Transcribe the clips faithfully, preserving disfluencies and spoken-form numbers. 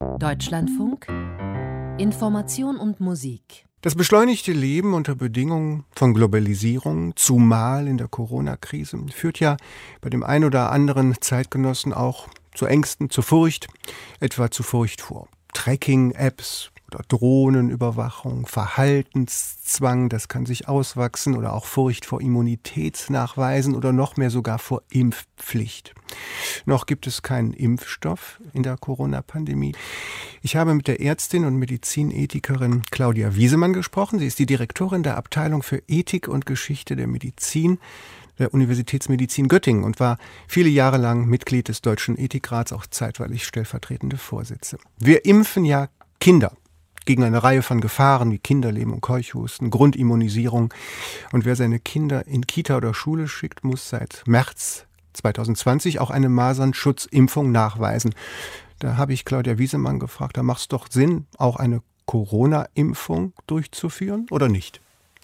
Deutschlandfunk Information und Musik. Das beschleunigte Leben unter Bedingungen von Globalisierung, zumal in der Corona-Krise, führt ja bei dem ein oder anderen Zeitgenossen auch zu Ängsten, zu Furcht, etwa zu Furcht vor Tracking-Apps oder Drohnenüberwachung, Verhaltenszwang, das kann sich auswachsen, oder auch Furcht vor Immunitätsnachweisen oder noch mehr sogar vor Impfpflicht. Noch gibt es keinen Impfstoff in der Corona-Pandemie. Ich habe mit der Ärztin und Medizinethikerin Claudia Wiesemann gesprochen. Sie ist die Direktorin der Abteilung für Ethik und Geschichte der Medizin der Universitätsmedizin Göttingen und war viele Jahre lang Mitglied des Deutschen Ethikrats, auch zeitweilig stellvertretende Vorsitzende. Wir impfen ja Kinder gegen eine Reihe von Gefahren wie Kinderlähmung, Keuchhusten, Grundimmunisierung. Und wer seine Kinder in Kita oder Schule schickt, muss seit März zwanzig zwanzig auch eine Masernschutzimpfung nachweisen. Da habe ich Claudia Wiesemann gefragt, da macht es doch Sinn, auch eine Corona-Impfung durchzuführen oder nicht?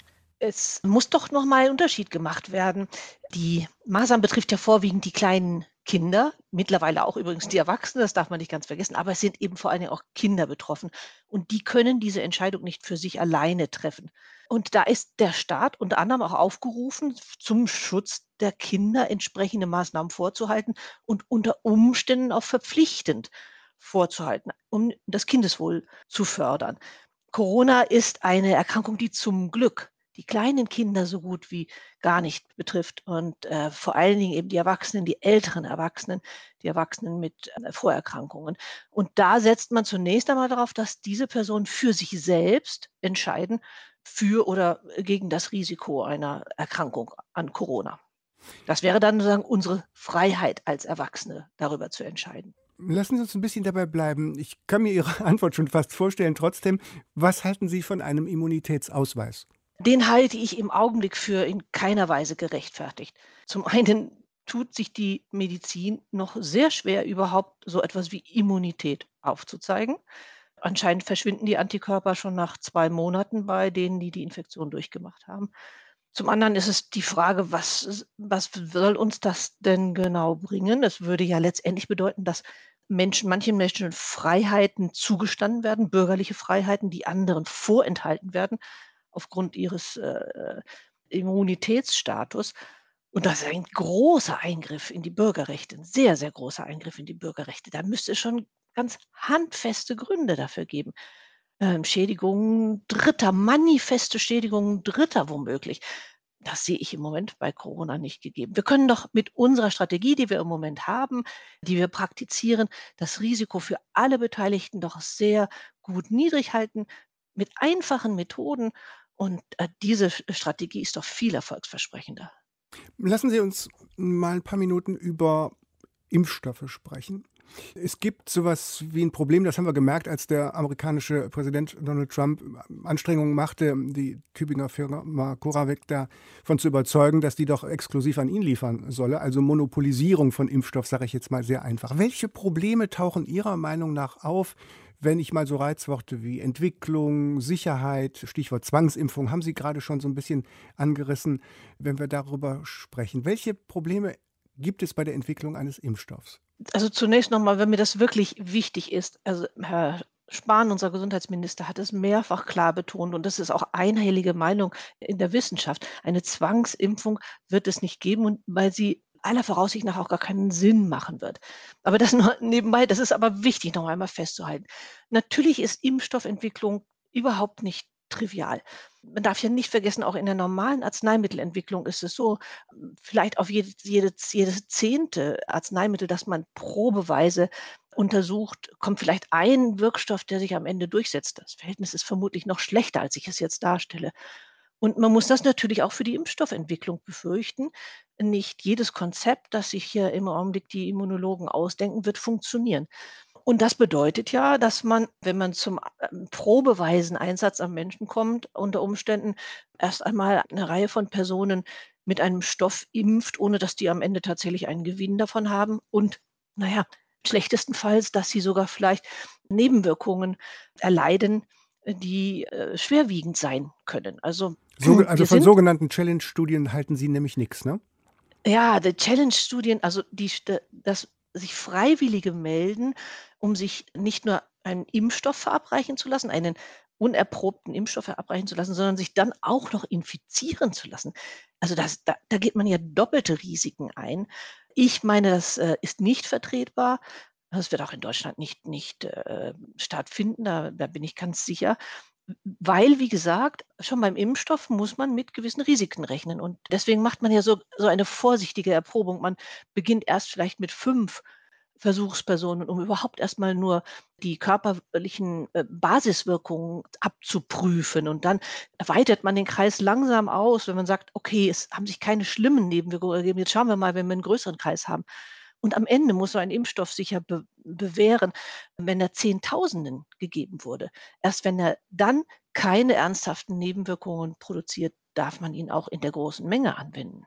Es muss doch nochmal ein Unterschied gemacht werden. Die Masern betrifft ja vorwiegend die kleinen Kinder, mittlerweile auch übrigens die Erwachsenen, das darf man nicht ganz vergessen, aber es sind eben vor allen Dingen auch Kinder betroffen. Und die können diese Entscheidung nicht für sich alleine treffen. Und da ist der Staat unter anderem auch aufgerufen, zum Schutz der Kinder entsprechende Maßnahmen vorzuhalten und unter Umständen auch verpflichtend vorzuhalten, um das Kindeswohl zu fördern. Corona ist eine Erkrankung, die zum Glück die kleinen Kinder so gut wie gar nicht betrifft und äh, vor allen Dingen eben die Erwachsenen, die älteren Erwachsenen, die Erwachsenen mit äh, Vorerkrankungen. Und da setzt man zunächst einmal darauf, dass diese Personen für sich selbst entscheiden, für oder gegen das Risiko einer Erkrankung an Corona. Das wäre dann sozusagen unsere Freiheit als Erwachsene, darüber zu entscheiden. Lassen Sie uns ein bisschen dabei bleiben. Ich kann mir Ihre Antwort schon fast vorstellen. Trotzdem, was halten Sie von einem Immunitätsausweis? Den halte ich im Augenblick für in keiner Weise gerechtfertigt. Zum einen tut sich die Medizin noch sehr schwer, überhaupt so etwas wie Immunität aufzuzeigen. Anscheinend verschwinden die Antikörper schon nach zwei Monaten bei denen, die die Infektion durchgemacht haben. Zum anderen ist es die Frage, was, was soll uns das denn genau bringen? Das würde ja letztendlich bedeuten, dass Menschen, manchen Menschen Freiheiten zugestanden werden, bürgerliche Freiheiten, die anderen vorenthalten werden aufgrund ihres äh, Immunitätsstatus. Und das ist ein großer Eingriff in die Bürgerrechte, ein sehr, sehr großer Eingriff in die Bürgerrechte. Da müsste es schon ganz handfeste Gründe dafür geben. Ähm, Schädigungen Dritter, manifeste Schädigungen Dritter womöglich. Das sehe ich im Moment bei Corona nicht gegeben. Wir können doch mit unserer Strategie, die wir im Moment haben, die wir praktizieren, das Risiko für alle Beteiligten doch sehr gut niedrig halten, mit einfachen Methoden. Und äh, diese Strategie ist doch viel erfolgsversprechender. Lassen Sie uns mal ein paar Minuten über Impfstoffe sprechen. Es gibt sowas wie ein Problem, das haben wir gemerkt, als der amerikanische Präsident Donald Trump Anstrengungen machte, die Tübinger Firma CuraVac davon zu überzeugen, dass die doch exklusiv an ihn liefern solle. Also Monopolisierung von Impfstoff, sage ich jetzt mal sehr einfach. Welche Probleme tauchen Ihrer Meinung nach auf, wenn ich mal so Reizworte wie Entwicklung, Sicherheit, Stichwort Zwangsimpfung, haben Sie gerade schon so ein bisschen angerissen, wenn wir darüber sprechen. Welche Probleme gibt es bei der Entwicklung eines Impfstoffs? Also zunächst nochmal, wenn mir das wirklich wichtig ist, also Herr Spahn, unser Gesundheitsminister, hat es mehrfach klar betont und das ist auch einhellige Meinung in der Wissenschaft. Eine Zwangsimpfung wird es nicht geben, und weil sie aller Voraussicht nach auch gar keinen Sinn machen wird. Aber das nur nebenbei, das ist aber wichtig, noch einmal festzuhalten. Natürlich ist Impfstoffentwicklung überhaupt nicht trivial. Man darf ja nicht vergessen, auch in der normalen Arzneimittelentwicklung ist es so, vielleicht auf jedes, jedes, jedes zehnte Arzneimittel, das man probeweise untersucht, kommt vielleicht ein Wirkstoff, der sich am Ende durchsetzt. Das Verhältnis ist vermutlich noch schlechter, als ich es jetzt darstelle. Und man muss das natürlich auch für die Impfstoffentwicklung befürchten. Nicht jedes Konzept, das sich hier im Augenblick die Immunologen ausdenken, wird funktionieren. Und das bedeutet ja, dass man, wenn man zum ähm, probeweisen Einsatz am Menschen kommt, unter Umständen erst einmal eine Reihe von Personen mit einem Stoff impft, ohne dass die am Ende tatsächlich einen Gewinn davon haben. Und naja, schlechtestenfalls, dass sie sogar vielleicht Nebenwirkungen erleiden, die äh, schwerwiegend sein können. Also, So, also wir von sind sogenannten Challenge-Studien halten Sie nämlich nichts, ne? ja, die Challenge-Studien, also die, st- dass sich Freiwillige melden, um sich nicht nur einen Impfstoff verabreichen zu lassen, einen unerprobten Impfstoff verabreichen zu lassen, sondern sich dann auch noch infizieren zu lassen. Also das da da geht man ja doppelte Risiken ein. Ich meine, das, äh, ist nicht vertretbar. Das wird auch in Deutschland nicht nicht, äh, stattfinden, da da bin ich ganz sicher. Weil, wie gesagt, schon beim Impfstoff muss man mit gewissen Risiken rechnen und deswegen macht man ja so so eine vorsichtige Erprobung. Man beginnt erst vielleicht mit fünf Versuchspersonen, um überhaupt erst mal nur die körperlichen, äh, Basiswirkungen abzuprüfen und dann weitet man den Kreis langsam aus, wenn man sagt: „Okay, es haben sich keine schlimmen Nebenwirkungen ergeben. Jetzt schauen wir mal, wenn wir 'n größeren Kreis haben.“ Und am Ende muss so ein Impfstoff sich ja be bewähren, wenn er Zehntausenden gegeben wurde. Erst wenn er dann keine ernsthaften Nebenwirkungen produziert, darf man ihn auch in der großen Menge anwenden.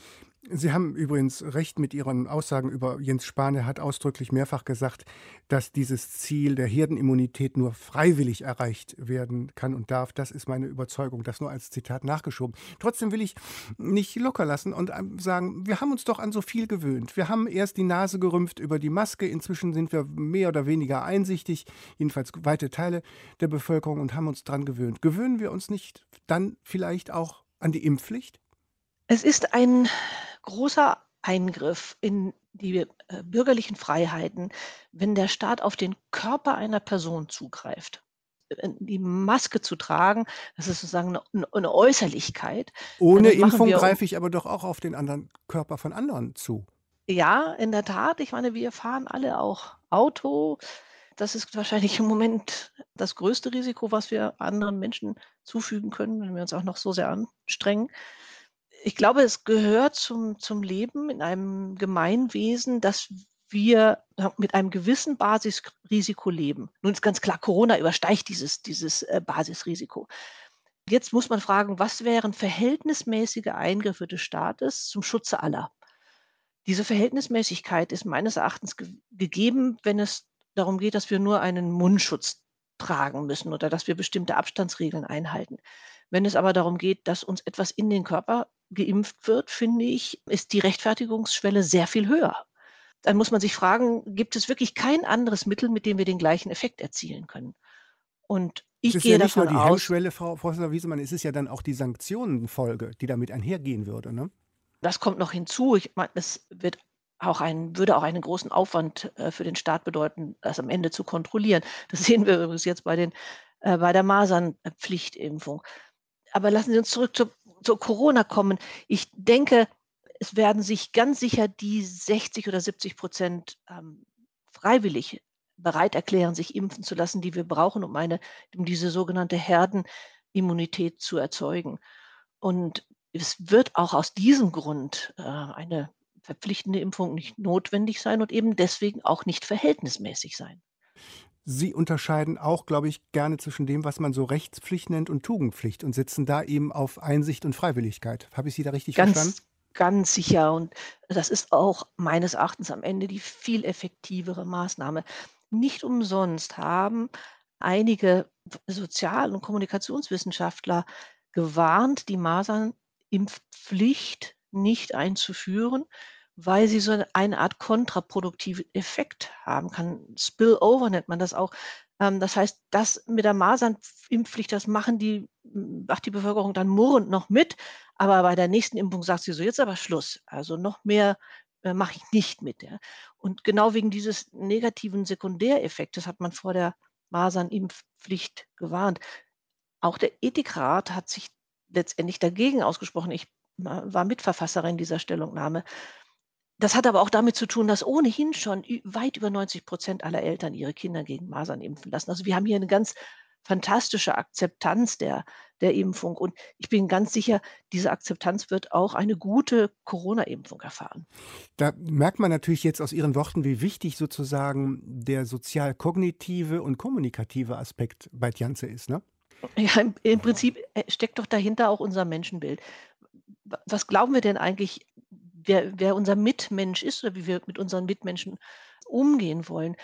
Sie haben übrigens recht mit Ihren Aussagen über Jens Spahn. Er hat ausdrücklich mehrfach gesagt, dass dieses Ziel der Herdenimmunität nur freiwillig erreicht werden kann und darf. Das ist meine Überzeugung, das nur als Zitat nachgeschoben. Trotzdem will ich nicht locker lassen und ähm, sagen, wir haben uns doch an so viel gewöhnt. Wir haben erst die Nase gerümpft über die Maske, inzwischen sind wir mehr oder weniger einsichtig, jedenfalls weite Teile der Bevölkerung, und haben uns dran gewöhnt. Gewöhnen wir uns nicht dann vielleicht auch an die Impfpflicht? Es ist ein großer Eingriff in die, äh, bürgerlichen Freiheiten, wenn der Staat auf den Körper einer Person zugreift. Äh, die Maske zu tragen, das ist sozusagen 'ne 'ne 'ne Äußerlichkeit. Äh, Ohne das machen Impfung wir, um greife ich aber doch auch auf den anderen Körper von anderen zu. ja, in der Tat. Ich meine, wir fahren alle auch Auto. Das ist wahrscheinlich im Moment das größte Risiko, was wir anderen Menschen zufügen können, wenn wir uns auch noch so sehr anstrengen. Ich glaube, es gehört zum zum Leben in einem Gemeinwesen, dass wir, ja, mit einem gewissen Basisrisiko leben. Nun ist ganz klar, Corona übersteigt dieses dieses, äh, Basisrisiko. Jetzt muss man fragen, was wären verhältnismäßige Eingriffe des Staates zum Schutze aller? Diese Verhältnismäßigkeit ist meines Erachtens ge gegeben, wenn es darum geht, dass wir nur einen Mundschutz tragen müssen oder dass wir bestimmte Abstandsregeln einhalten. Wenn es aber darum geht, dass uns etwas in den Körper geimpft wird, finde ich, ist die Rechtfertigungsschwelle sehr viel höher. Dann muss man sich fragen, gibt es wirklich kein anderes Mittel, mit dem wir den gleichen Effekt erzielen können? Und Es ich ist ja gehe nicht nur davon die aus, Hemmschwelle, Frau Professor Wiesemann, es ist ja dann auch die Sanktionenfolge, die damit einhergehen würde, ne? das kommt noch hinzu. Ich meine, es wird auch ein würde auch einen großen Aufwand, äh, für den Staat bedeuten, das am Ende zu kontrollieren. Das sehen wir übrigens jetzt bei den äh, bei der Masernpflichtimpfung. Aber lassen Sie uns zurück zu zu Corona kommen. Ich denke, es werden sich ganz sicher die sechzig oder siebzig ähm, freiwillig bereit erklären, sich impfen zu lassen, die wir brauchen, um eine um diese sogenannte Herdenimmunität zu erzeugen. Und es wird auch aus diesem Grund, äh, eine verpflichtende Impfung nicht notwendig sein und eben deswegen auch nicht verhältnismäßig sein. Sie unterscheiden auch, glaube ich, gerne zwischen dem, was man so Rechtspflicht nennt und Tugendpflicht und setzen da eben auf Einsicht und Freiwilligkeit. Habe ich Sie da richtig verstanden? Ganz, ganz sicher und das ist auch meines Erachtens am Ende die viel effektivere Maßnahme. Nicht umsonst haben einige Sozial- und Kommunikationswissenschaftler gewarnt, die Masernimpfpflicht nicht einzuführen, weil sie so eine Art kontraproduktiven Effekt haben kann. Spillover nennt man das auch. Ähm, das heißt, das mit der Masernimpfpflicht, das machen die macht die Bevölkerung dann murrend noch mit, aber bei der nächsten Impfung sagt sie so: „Jetzt aber Schluss. Also, noch mehr, äh, mache ich nicht mit“, ja. Und genau wegen dieses negativen Sekundäreffektes hat man vor der Masernimpfpflicht gewarnt. Auch der Ethikrat hat sich letztendlich dagegen ausgesprochen. Ich wa war Mitverfasserin dieser Stellungnahme. Das hat aber auch damit zu tun, dass ohnehin schon ü weit über neunzig aller Eltern ihre Kinder gegen Masern impfen lassen. Also, wir haben hier 'ne ganz fantastische Akzeptanz der der Impfung und ich bin ganz sicher, diese Akzeptanz wird auch eine gute Corona-Impfung erfahren. Da merkt man natürlich jetzt aus Ihren Worten, wie wichtig sozusagen der sozial-kognitive und kommunikative Aspekt bei Tjanse ist, ne? Ja, im im Prinzip, äh, steckt doch dahinter auch unser Menschenbild. Wa was glauben wir denn eigentlich, wer wer unser Mitmensch ist oder wie wir mit unseren Mitmenschen umgehen wollen?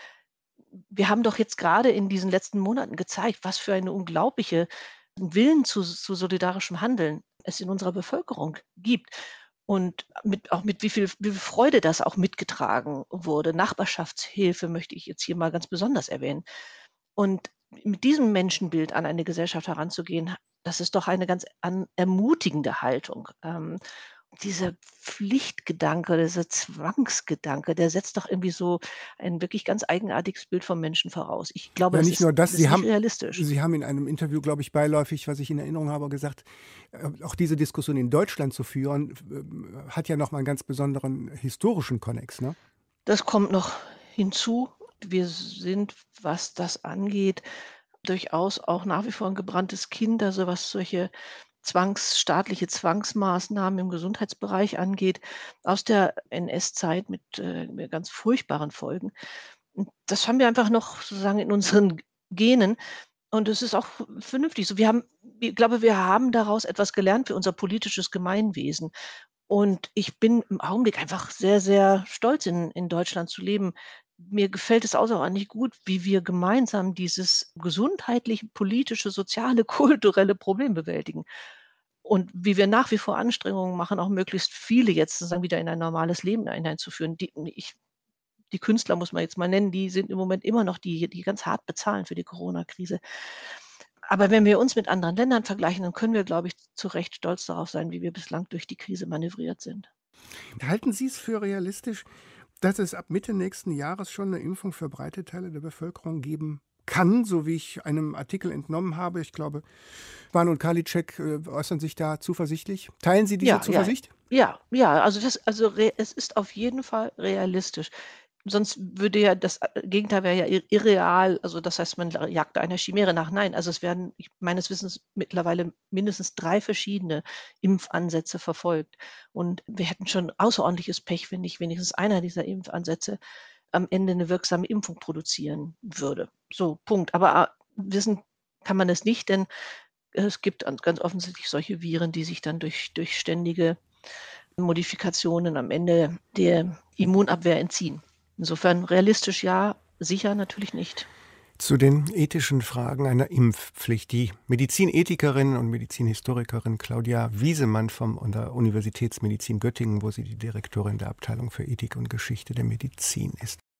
Wir haben doch jetzt grade in diesen letzten Monaten gezeigt, was für eine unglaubliche Willen zu zu solidarischem Handeln es in unserer Bevölkerung gibt und mit auch mit wie viel wie viel Freude das auch mitgetragen wurde. Nachbarschaftshilfe möchte ich jetzt hier mal ganz besonders erwähnen. Und mit diesem Menschenbild an eine Gesellschaft heranzugehen, das ist doch eine ganz an ermutigende Haltung. Ähm, dieser Pflichtgedanke, dieser Zwangsgedanke, der setzt doch irgendwie so ein wirklich ganz eigenartiges Bild vom Menschen voraus. Ich glaube, Ja, das nicht ist nur das, das ist Sie nicht haben realistisch. Sie haben in einem Interview, glaube ich, beiläufig, was ich in Erinnerung habe, gesagt, äh, auch diese Diskussion in Deutschland zu führen, äh, hat ja noch mal 'n ganz besonderen historischen Konnex, ne? Das kommt noch hinzu. Wir sind, was das angeht, durchaus auch nach wie vor 'n gebranntes Kind, also was solche Zwangs staatliche Zwangsmaßnahmen im Gesundheitsbereich angeht, aus der N S-Zeit mit, äh, mit ganz furchtbaren Folgen. Und das haben wir einfach noch sozusagen in unseren Genen und es ist auch vernünftig so. Wir haben ich glaube, wir haben daraus etwas gelernt für unser politisches Gemeinwesen. Und ich bin im Augenblick einfach sehr, sehr stolz, in in Deutschland zu leben. Mir gefällt es außerordentlich gut, wie wir gemeinsam dieses gesundheitliche, politische, soziale, kulturelle Problem bewältigen. Und wie wir nach wie vor Anstrengungen machen, auch möglichst viele jetzt sozusagen wieder in ein normales Leben hineinzuführen. Die ich die Künstler muss man jetzt mal nennen, die sind im Moment immer noch die, die ganz hart bezahlen für die Corona-Krise. Aber wenn wir uns mit anderen Ländern vergleichen, dann können wir, glaube ich, zu Recht stolz darauf sein, wie wir bislang durch die Krise manövriert sind. Halten Sie es für realistisch, dass es ab Mitte nächsten Jahres schon 'ne Impfung für breite Teile der Bevölkerung geben kann, so wie ich einem Artikel entnommen habe? Ich glaube, Spahn und Karliczek, äh, äußern sich da zuversichtlich. Teilen Sie diese Ja, ja, Zuversicht? ja, ja, also das also re es ist auf jeden Fall realistisch. Sonst würde ja das, äh, Gegenteil wäre ja ir irreal. Also, das heißt, man la jagt einer Chimäre nach. Nein, also es werden ich meines Wissens mittlerweile mindestens drei verschiedene Impfansätze verfolgt. Und wir hätten schon außerordentliches Pech, wenn nicht wenigstens einer dieser Impfansätze am Ende 'ne wirksame Impfung produzieren würde. So, Punkt. Aber, a wissen kann man es nicht, denn es gibt an ganz offensichtlich solche Viren, die sich dann durch durch ständige Modifikationen am Ende der Immunabwehr entziehen. Insofern realistisch ja, sicher natürlich nicht. Zu den ethischen Fragen einer Impfpflicht. Die Medizinethikerin und Medizinhistorikerin Claudia Wiesemann vom an der Universitätsmedizin Göttingen, wo sie die Direktorin der Abteilung für Ethik und Geschichte der Medizin ist.